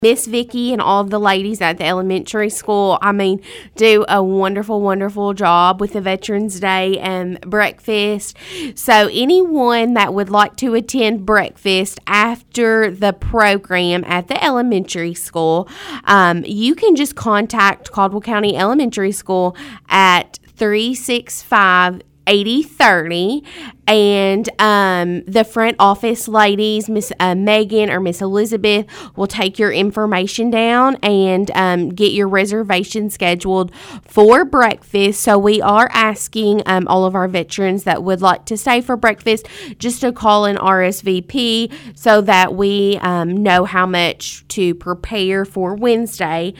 Miss Vicky and all of the ladies at the elementary school, do a wonderful, wonderful job with the Veterans Day and breakfast. So anyone that would like to attend breakfast after the program at the elementary school, you can just contact Caldwell County Elementary School at 365 8030, and the front office ladies, Miss Megan or Miss Elizabeth, will take your information down and get your reservation scheduled for breakfast. So we are asking all of our veterans that would like to stay for breakfast just to call an RSVP so that we know how much to prepare for Wednesday.